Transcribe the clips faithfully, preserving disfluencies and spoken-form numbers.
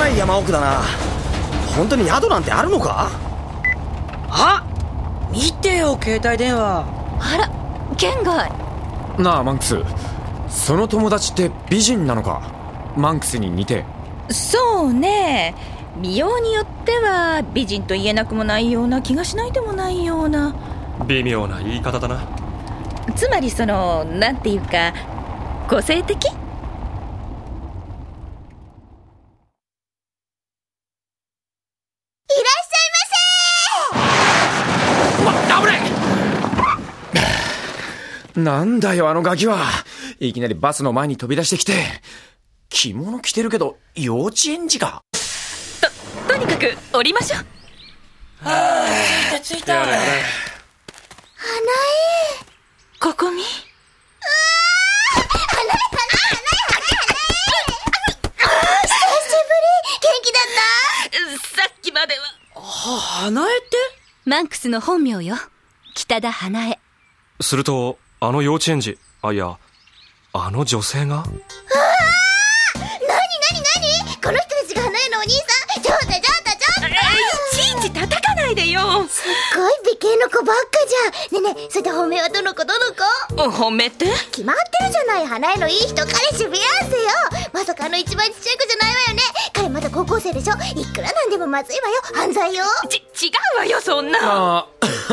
ない山奥だな。本当に宿なんてあるのか？ あ、見てよ携帯電話。 あら、県外。 なあマンクス、その友達って美人なのか？マンクスに似て。 そうね、美容によっては美人と言えなくもないような気がしないでもないような。 微妙な言い方だな。 つまりそのなんていうか個性的。 なんだよあのガキは。いきなりバスの前に飛び出してきて。着物着てるけど幼稚園児か。 と、とにかく降りましょう。 はあ、着いた着いた。 花江、ここに。うわー、花江花江花江花江花江。久しぶり。元気だった？ さっきまでは。 は、花江って？ マンクスの本名よ、北田花江。 するとあの幼稚園児、あ、いやあの女性が。 うわー、なになになに、この人たちが花江のお兄さん。ちょっとちょっとちょっと、 いちいち叩かないでよ。 すっごい美形の子ばっかじゃん。ねえねえ、それで本命はどの子どの子？ 本命って決まってるじゃない。花江のいい人、彼氏ビアンセよ。まさかあの一番ちっちゃい子じゃないわよね。彼まだ高校生でしょ。いくらなんでもまずいわよ、犯罪よ。 ち、違うわよそんな。 あ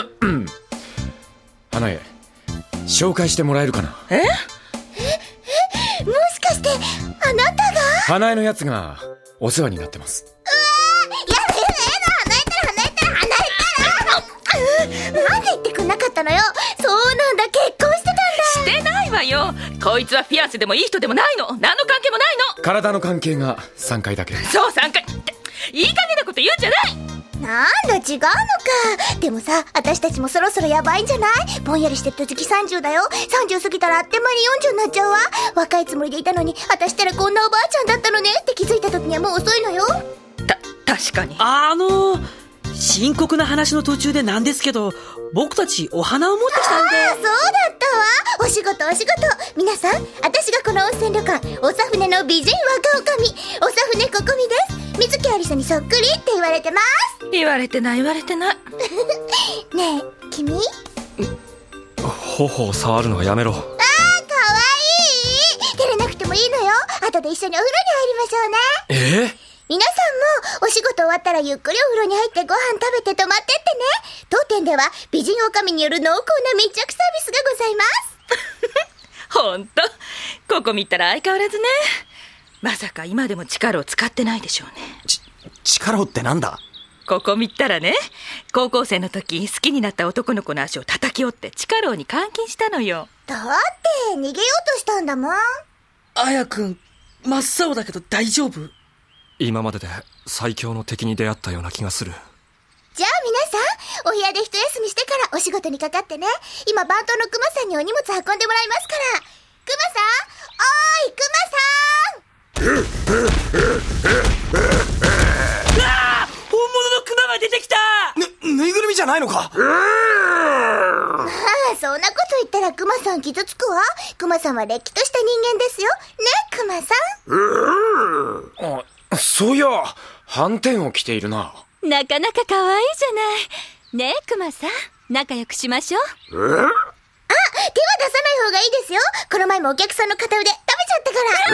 花江、紹介してもらえるかな？ え？え、 え、もしかしてあなたが？ 花江のやつがお世話になってます。 うわー、やだやだやだ、離れたら離れたら離れたら。なんで言ってくんなかったのよ。そうなんだ、結婚してたんだ。 してないわよ。こいつはフィアンセでもいい人でもないの。何の関係もないの。 体の関係がさんかいだけ。 そうさんかいっていい加減なこと言うんじゃない。 なんだ、違うのか。でもさ、私たちもそろそろやばいんじゃない？ぼんやりしてると次さんじゅうだよ。さんじゅう過ぎたらあっという間によんじゅうになっちゃうわ。若いつもりでいたのに、私ったらこんなおばあちゃんだったのねって気づいた時にはもう遅いのよ。 た、確かに。 あの深刻な話の途中でなんですけど、僕たちお花を持ってきたんで。 ああ、そうだったわ。お仕事お仕事。皆さん、私がこの温泉旅館おさ船の美人若女将おさ船ここみです。水木有りさにそっくりって言われてます。 言われてない言われてない。 ねえ、君？ 頬を触るのはやめろ。 あー、かわいい。照れなくてもいいのよ。後で一緒にお風呂に入りましょうね。 えー皆さんもお仕事終わったらゆっくりお風呂に入ってご飯食べて泊まってってね。当店では美人女将による濃厚な密着サービスがございます。 ほんと、ここ見たら相変わらずね。まさか今でも力を使ってないでしょうね。 ち、力ってなんだ？ ここ見たらね、高校生の時好きになった男の子の足を叩き折って力をに監禁したのよ。 だって逃げようとしたんだもん。 あやくん、真っ青だけど大丈夫？ 今までで最強の敵に出会ったような気がする。 じゃあ皆さん、お部屋で一休みしてからお仕事にかかってね。今番頭のクマさんにお荷物運んでもらいますから。クマさん、おーいクマさん。 うわー、本物のクマが出てきた。 ぬ、ぬいぐるみじゃないのか？ まあ、そんなこと言ったらクマさん傷つくわ。クマさんはれっきとした人間ですよ。ね、クマさん。 あ、そういや斑点を着ているな。 なかなか可愛いじゃない。ねえクマさん、仲良くしましょう。 あ、手は出さない方がいいですよ。この前もお客さんの片腕食べちゃった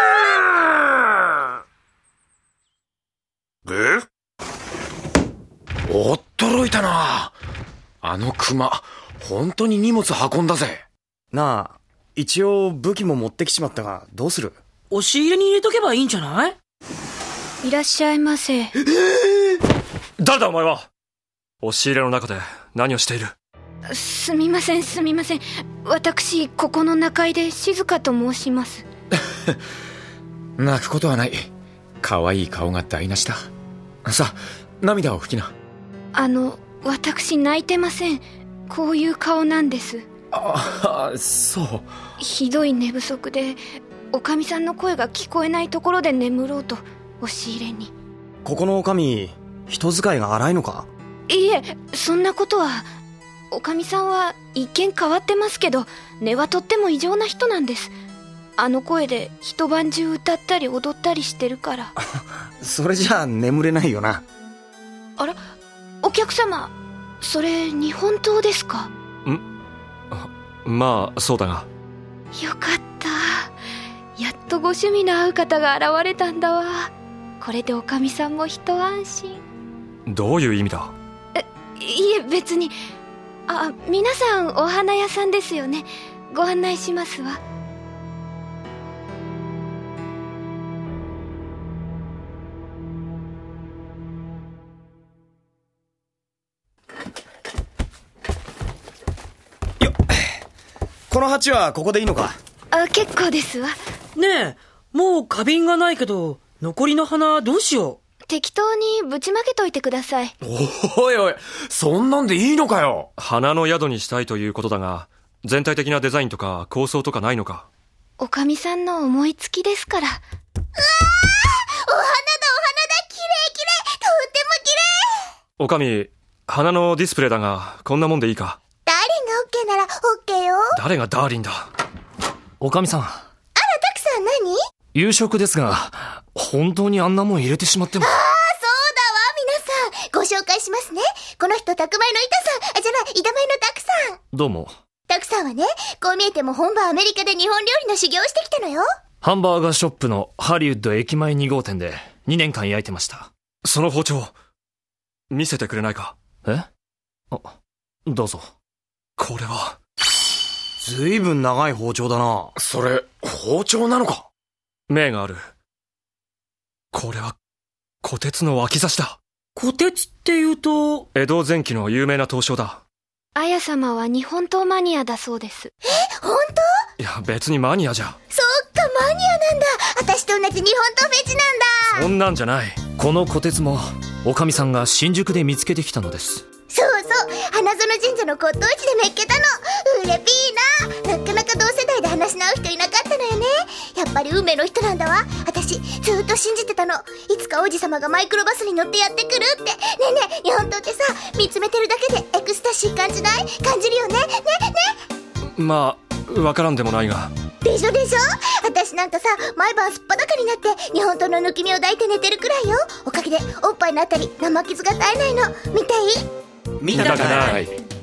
から。え？驚いたな。あのクマ本当に荷物運んだぜ。 なあ、一応武器も持ってきちまったがどうする？ 押し入れに入れとけばいいんじゃない？ いらっしゃいませ。えー、 誰だお前は。押し入れの中で何をしている？ すみませんすみません、私ここの中井で静香と申します。 泣くことはない。可愛い顔が台無しだ。さあ涙を拭きな。 あの私泣いてません。こういう顔なんです。 ああ、そう。 ひどい寝不足でおかみさんの声が聞こえないところで眠ろうと押し入れに。 ここのおかみ人使いが荒いのか？ いいえ、そんなことは。おかみさんは一見変わってますけど根はとっても異常な人なんです。 あの声で一晩中歌ったり踊ったりしてるから。 それじゃあ眠れないよな。 あら、お客様、それ日本刀ですか？ ん？まあそうだが。 よかった。やっとご趣味の合う方が現れたんだわ。これでおかみさんも一安心。 どういう意味だ？ え、いえ別に。あ、皆さんお花屋さんですよね。ご案内しますわ。 よっ、この鉢はここでいいのか？ あ、結構ですわ。 ねえ、もう花瓶がないけど、残りの花どうしよう。 適当にぶちまけといてください。 おいおい、そんなんでいいのかよ。 花の宿にしたいということだが、全体的なデザインとか構想とかないのか？ おかみさんの思いつきですから。うわー、お花だお花だ、綺麗綺麗、とっても綺麗。 おかみ、花のディスプレイだが、こんなもんでいいか？ ダーリンが OK なら OK よ。 誰がダーリンだ？ おかみさん。 あら、たくさん何？ 夕食ですが、本当にあんなもん入れてしまっても。 ああ、そうだわ、皆さん。ご紹介しますね。この人、宅前の板さん。あ、じゃない、板前のタクさん。 どうも。 タクさんはね、こう見えても本場アメリカで日本料理の修行をしてきたのよ。 ハンバーガーショップのハリウッド駅前に号店でにねんかん焼いてました。 その包丁、見せてくれないか？ え？あ、どうぞ。 これは。 ずいぶん長い包丁だな。 それ、包丁なのか？ 銘がある。これは、虎鉄の脇差しだ。 虎鉄って言うと、 江戸前期の有名な刀匠だ。 綾様は日本刀マニアだそうです。 え、本当？ いや、別にマニアじゃ。 そっか、マニアなんだ。私と同じ日本刀フェチなんだ。 そんなんじゃない。 この虎鉄も、おかみさんが新宿で見つけてきたのです。 そうそう、花園神社の骨董市で見っけたの。うれぴーな。なかなか同世代で話し合う人いなかったのよね。やっぱり運命の人なんだわ。私ずっと信じてたの。いつか王子様がマイクロバスに乗ってやってくるって。ねえねえ、日本刀ってさ、見つめてるだけでエクスタシー感じない？感じるよね。ねね。 まあ、わからんでもないが。 でしょでしょ。私なんかさ、毎晩すっぱだかになって日本刀の抜き身を抱いて寝てるくらいよ。おかげでおっぱいのあたり生傷が絶えないの。見たい？ 見たくない。